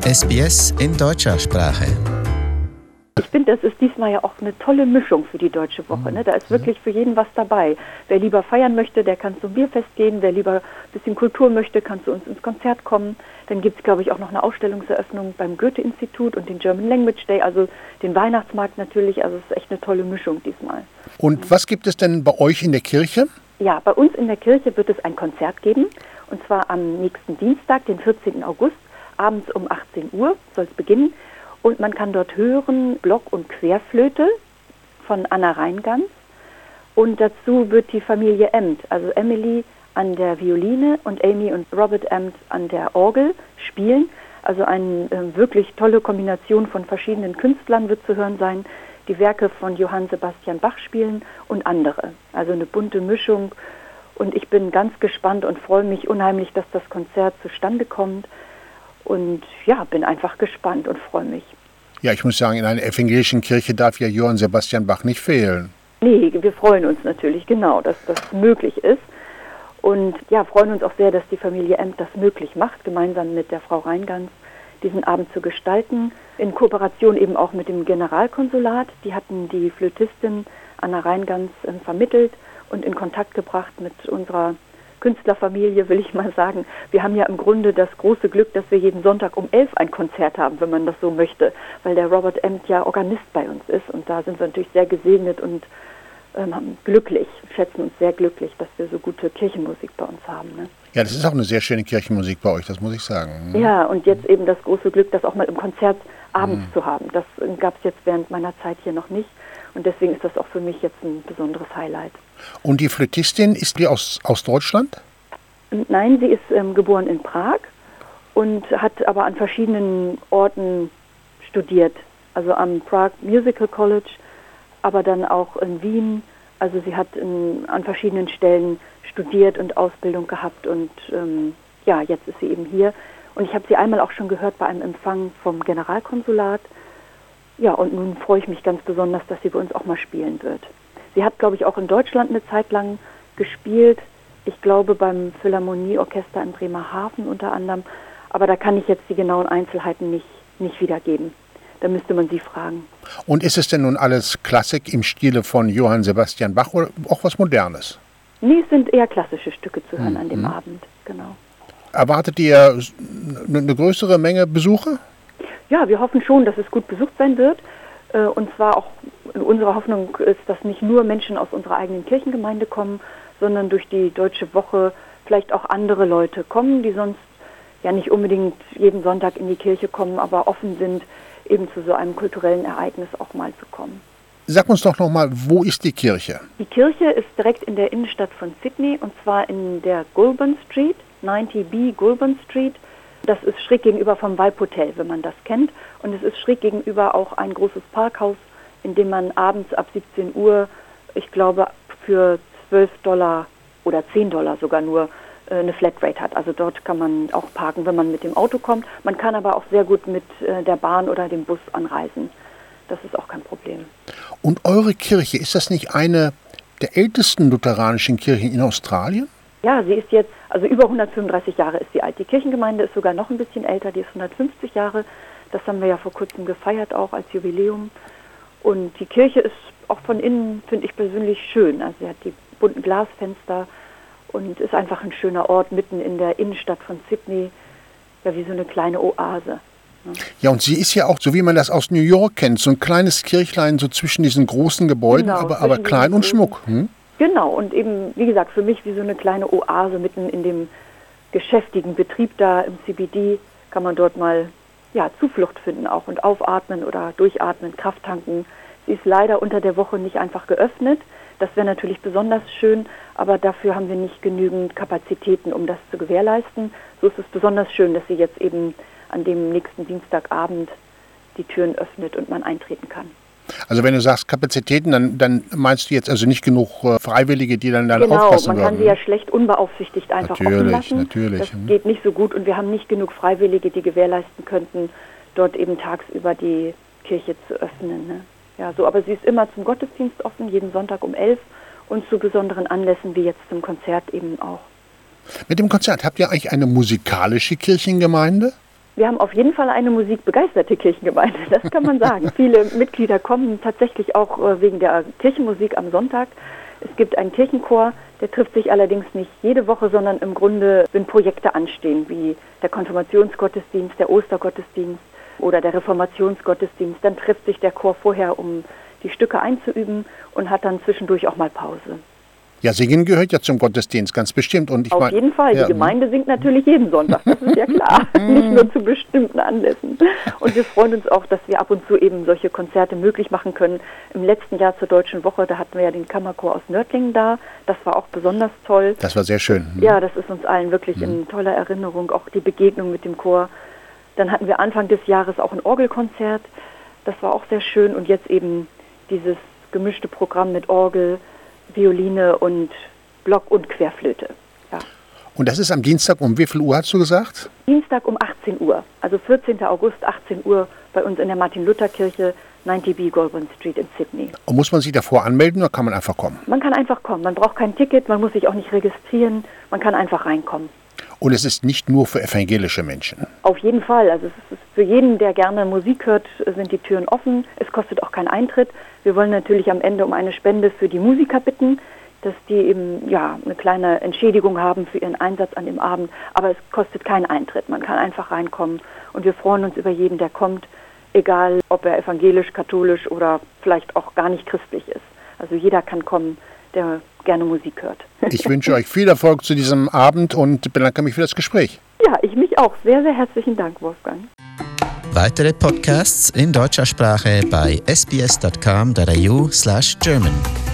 SBS in deutscher Sprache. Ich finde, das ist diesmal ja auch eine tolle Mischung für die Deutsche Woche. Ne? Da ist wirklich für jeden was dabei. Wer lieber feiern möchte, der kann zum Bierfest gehen. Wer lieber ein bisschen Kultur möchte, kann zu uns ins Konzert kommen. Dann gibt es, glaube ich, auch noch eine Ausstellungseröffnung beim Goethe-Institut und den German Language Day, also den Weihnachtsmarkt natürlich. Also es ist echt eine tolle Mischung diesmal. Und was gibt es denn bei euch in der Kirche? Ja, bei uns in der Kirche wird es ein Konzert geben. Und zwar am nächsten Dienstag, den 14. August, abends um 18 Uhr soll es beginnen. Und man kann dort hören Block- und Querflöte von Anna Reingans. Und dazu wird die Familie Emd, also Emily an der Violine und Amy und Robert Emd an der Orgel spielen. Also eine wirklich tolle Kombination von verschiedenen Künstlern wird zu hören sein. Die Werke von Johann Sebastian Bach spielen und andere. Also eine bunte Mischung. Und ich bin ganz gespannt und freue mich unheimlich, dass das Konzert zustande kommt. Und ja, bin einfach gespannt und freue mich. Ja, ich muss sagen, in einer evangelischen Kirche darf ja Johann Sebastian Bach nicht fehlen. Nee, wir freuen uns natürlich, genau, dass das möglich ist. Und ja, freuen uns auch sehr, dass die Familie Emd das möglich macht, gemeinsam mit der Frau Reingans diesen Abend zu gestalten. In Kooperation eben auch mit dem Generalkonsulat. Die hatten die Flötistin Anna Reingans vermittelt und in Kontakt gebracht mit unserer Künstlerfamilie, will ich mal sagen. Wir haben ja im Grunde das große Glück, dass wir jeden Sonntag um 11 ein Konzert haben, wenn man das so möchte, weil der Robert Emd ja Organist bei uns ist. Und da sind wir natürlich sehr gesegnet und glücklich, schätzen uns sehr glücklich, dass wir so gute Kirchenmusik bei uns haben. Ne? Ja, das ist auch eine sehr schöne Kirchenmusik bei euch, das muss ich sagen. Ja, und jetzt eben das große Glück, das auch mal im Konzert abends zu haben. Das gab es jetzt während meiner Zeit hier noch nicht. Und deswegen ist das auch für mich jetzt ein besonderes Highlight. Und die Flötistin, ist die aus Deutschland? Nein, sie ist geboren in Prag und hat aber an verschiedenen Orten studiert. Also am Prague Musical College, aber dann auch in Wien. Also sie hat an verschiedenen Stellen studiert und Ausbildung gehabt. Und ja, jetzt ist sie eben hier. Und ich habe sie einmal auch schon gehört bei einem Empfang vom Generalkonsulat. Ja, und nun freue ich mich ganz besonders, dass sie bei uns auch mal spielen wird. Sie hat, glaube ich, auch in Deutschland eine Zeit lang gespielt. Ich glaube, beim Philharmonieorchester in Bremerhaven unter anderem. Aber da kann ich jetzt die genauen Einzelheiten nicht wiedergeben. Da müsste man sie fragen. Und ist es denn nun alles Klassik im Stile von Johann Sebastian Bach oder auch was Modernes? Nee, es sind eher klassische Stücke zu hören an dem Abend, genau. Erwartet ihr eine größere Menge Besucher? Ja, wir hoffen schon, dass es gut besucht sein wird. Und zwar auch in unserer Hoffnung ist, dass nicht nur Menschen aus unserer eigenen Kirchengemeinde kommen, sondern durch die Deutsche Woche vielleicht auch andere Leute kommen, die sonst ja nicht unbedingt jeden Sonntag in die Kirche kommen, aber offen sind, eben zu so einem kulturellen Ereignis auch mal zu kommen. Sag uns doch nochmal, wo ist die Kirche? Die Kirche ist direkt in der Innenstadt von Sydney und zwar in der Goulburn Street, 90B Goulburn Street. Das ist schräg gegenüber vom Vibe Hotel, wenn man das kennt. Und es ist schräg gegenüber auch ein großes Parkhaus, in dem man abends ab 17 Uhr, ich glaube, für $12 oder $10 sogar nur eine Flatrate hat. Also dort kann man auch parken, wenn man mit dem Auto kommt. Man kann aber auch sehr gut mit der Bahn oder dem Bus anreisen. Das ist auch kein Problem. Und eure Kirche, ist das nicht eine der ältesten lutheranischen Kirchen in Australien? Ja, sie ist jetzt, also über 135 Jahre ist sie alt. Die Kirchengemeinde ist sogar noch ein bisschen älter, die ist 150 Jahre. Das haben wir ja vor kurzem gefeiert, auch als Jubiläum. Und die Kirche ist auch von innen, finde ich persönlich, schön. Also sie hat die bunten Glasfenster und ist einfach ein schöner Ort mitten in der Innenstadt von Sydney, ja wie so eine kleine Oase. Ja, und sie ist ja auch, so wie man das aus New York kennt, so ein kleines Kirchlein so zwischen diesen großen Gebäuden, genau, aber klein und Schmuck. Genau, und eben, wie gesagt, für mich wie so eine kleine Oase mitten in dem geschäftigen Betrieb da im CBD kann man dort mal Zuflucht finden auch und aufatmen oder durchatmen, Kraft tanken. Sie ist leider unter der Woche nicht einfach geöffnet. Das wäre natürlich besonders schön, aber dafür haben wir nicht genügend Kapazitäten, um das zu gewährleisten. So ist es besonders schön, dass sie jetzt eben an dem nächsten Dienstagabend die Türen öffnet und man eintreten kann. Also wenn du sagst Kapazitäten, dann meinst du jetzt also nicht genug Freiwillige, die dann aufpassen würden? Genau, man kann sie ja schlecht unbeaufsichtigt einfach offen lassen. Natürlich. Das geht nicht so gut und wir haben nicht genug Freiwillige, die gewährleisten könnten, dort eben tagsüber die Kirche zu öffnen. Ne? Ja, so, aber sie ist immer zum Gottesdienst offen, jeden Sonntag um 11 und zu besonderen Anlässen wie jetzt zum Konzert eben auch. Mit dem Konzert, habt ihr eigentlich eine musikalische Kirchengemeinde? Wir haben auf jeden Fall eine musikbegeisterte Kirchengemeinde, das kann man sagen. Viele Mitglieder kommen tatsächlich auch wegen der Kirchenmusik am Sonntag. Es gibt einen Kirchenchor, der trifft sich allerdings nicht jede Woche, sondern im Grunde, wenn Projekte anstehen, wie der Konfirmationsgottesdienst, der Ostergottesdienst oder der Reformationsgottesdienst, dann trifft sich der Chor vorher, um die Stücke einzuüben und hat dann zwischendurch auch mal Pause. Ja, Singen gehört ja zum Gottesdienst, ganz bestimmt. Und Auf jeden Fall. Die Gemeinde singt natürlich jeden Sonntag, das ist ja klar. Nicht nur zu bestimmten Anlässen. Und wir freuen uns auch, dass wir ab und zu eben solche Konzerte möglich machen können. Im letzten Jahr zur Deutschen Woche, da hatten wir ja den Kammerchor aus Nördlingen da. Das war auch besonders toll. Das war sehr schön. Ja, das ist uns allen wirklich in toller Erinnerung, auch die Begegnung mit dem Chor. Dann hatten wir Anfang des Jahres auch ein Orgelkonzert. Das war auch sehr schön. Und jetzt eben dieses gemischte Programm mit Orgel, Violine und Block und Querflöte. Ja. Und das ist am Dienstag um wie viel Uhr, hast du gesagt? Dienstag um 18 Uhr, also 14. August, 18 Uhr bei uns in der Martin-Luther-Kirche, 90B Goulburn Street in Sydney. Und muss man sich davor anmelden oder kann man einfach kommen? Man kann einfach kommen, man braucht kein Ticket, man muss sich auch nicht registrieren, man kann einfach reinkommen. Und es ist nicht nur für evangelische Menschen? Auf jeden Fall, also es ist für jeden, der gerne Musik hört, sind die Türen offen, es kostet auch keinen Eintritt. Wir wollen natürlich am Ende um eine Spende für die Musiker bitten, dass die eben eine kleine Entschädigung haben für ihren Einsatz an dem Abend. Aber es kostet keinen Eintritt, man kann einfach reinkommen. Und wir freuen uns über jeden, der kommt, egal ob er evangelisch, katholisch oder vielleicht auch gar nicht christlich ist. Also jeder kann kommen, der gerne Musik hört. Ich wünsche euch viel Erfolg zu diesem Abend und bedanke mich für das Gespräch. Ja, ich mich auch. Sehr, sehr herzlichen Dank, Wolfgang. Weitere Podcasts in deutscher Sprache bei sbs.com.au/German.